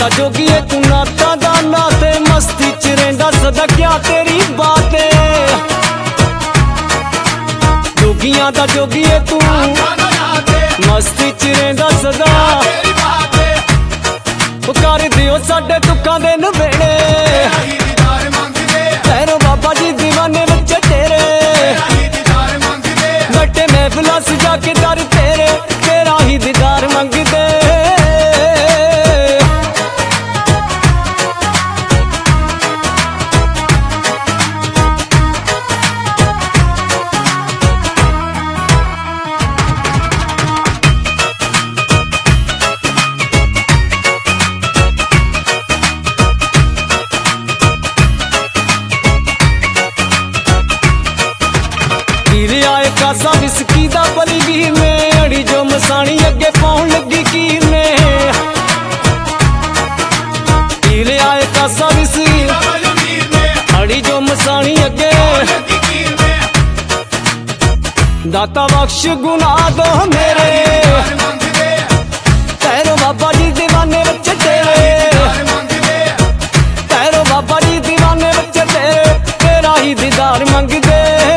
दा जोगी है तू नाता दा नाते मस्ती च रहिंदा सदा क्या तेरी बात है। जोगियां दा जोगी है तू मस्ती च रहिंदा सदा कर दियो साडे दुखां दे नवेड़े भैरो बाबा जी दीवाने बच्चे तेरे बड़े महफिलां सजा के दर तेरे तेरा ही दीदार मंगदे। आए कासा विस्की दा बली वीर ने अड़ी जो मसानी अगे पाउन लगी कीर ने पीले आए कासा विस्की अड़ी जो मसानी अगे दाता बख्श गुनाह दो मेरे भैरो बाबा जी दीवाने बच्चे तेरे भैरो बाबा जी दीवाने बच्चे तेरे तेरा ही दीदार मंगदे।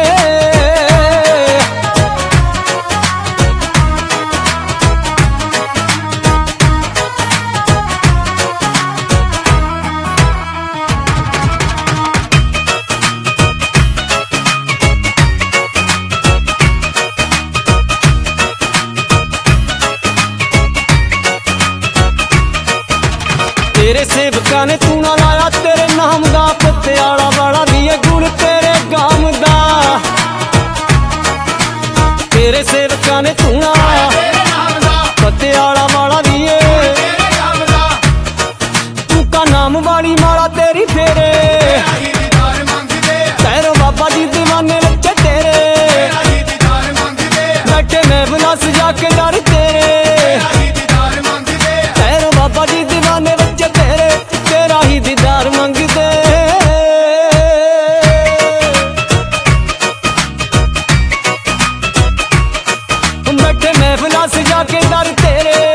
तेरे सेवका ने तू ना लाया तेरे नाम दा पत्याला वाला दिए गुण तेरे गाम दा तेरे सेवका ने तू ना पत्याला वाला दिए तू का नाम वाली माला तेरी फेरे भैरो बाबा जी दीवाने बच्चे तेरे बैठे महफिलां सजा के दर तेरे भैरो बाबा जी दीवाने बच्चे तेरे तेरा ही दीदार मंगदे। बैठे महफिलां सजा के दर तेरे